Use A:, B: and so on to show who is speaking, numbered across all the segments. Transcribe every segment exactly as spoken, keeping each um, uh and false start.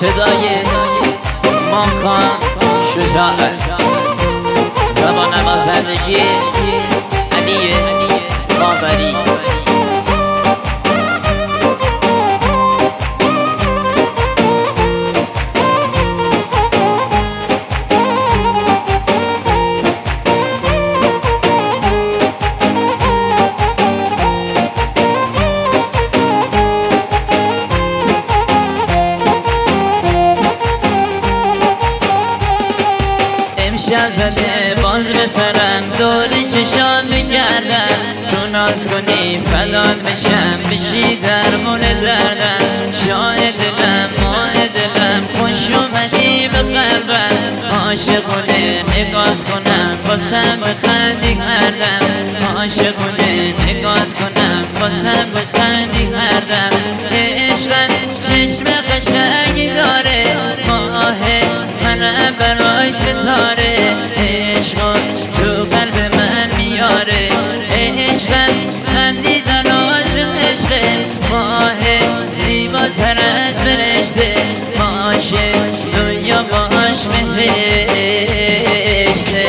A: صدای ماکان شجاعت و با نوازندگی علی باوری. امشب زده باز به سرم دوری چشان بگردم، تو ناز کنی فدات بشم بشی درمون دردم. شاید دلم ماه دلم خوش اومدی به قلبم، عاشقونه نگاز کنم باسم بخندی هردم. عاشقونه نگاز کنم باسم بخندی هردم. عشقم چشم قشنگی داره، ماه منم برای ستاره. عشقم تو قلب من میاره، عشقم خندیدن عاشق عشقه. ماه زیباتر از فرشته، عاشق دنیا باش بهشته.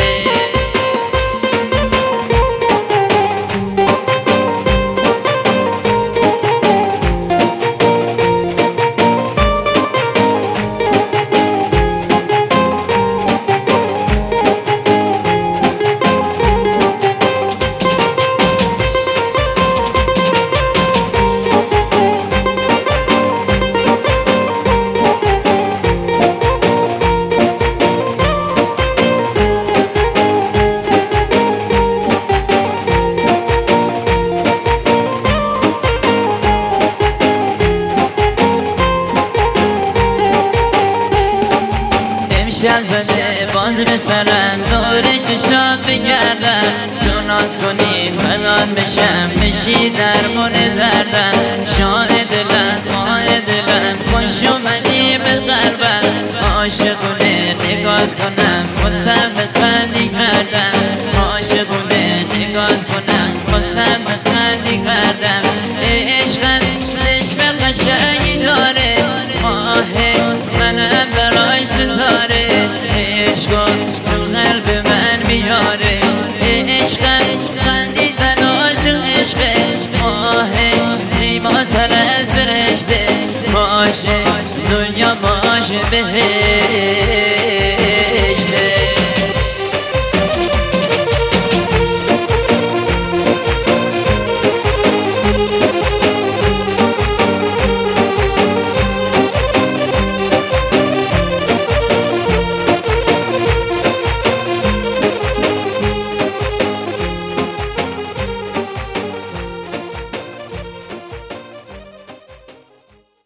A: امشب زده باز به سرم دوره چشات بگردم، تو ناز کنی فدات بشم بشی درمون دردم. شاه دلم ماه دلم خوش اومدی به قلبم، عاشقونه نگاز کنم باسم بخندی کردم. عاشقونه نگاز کنم باسم بخندی کردم. عشقم چشم قشنگی داره، ماه منم برای ستاره. عشقم تو قلب من میاره، عشقم خندیدن عاشق عشقه. ماه زیباتر از فرشته، باشه دنیا باشه بهشته.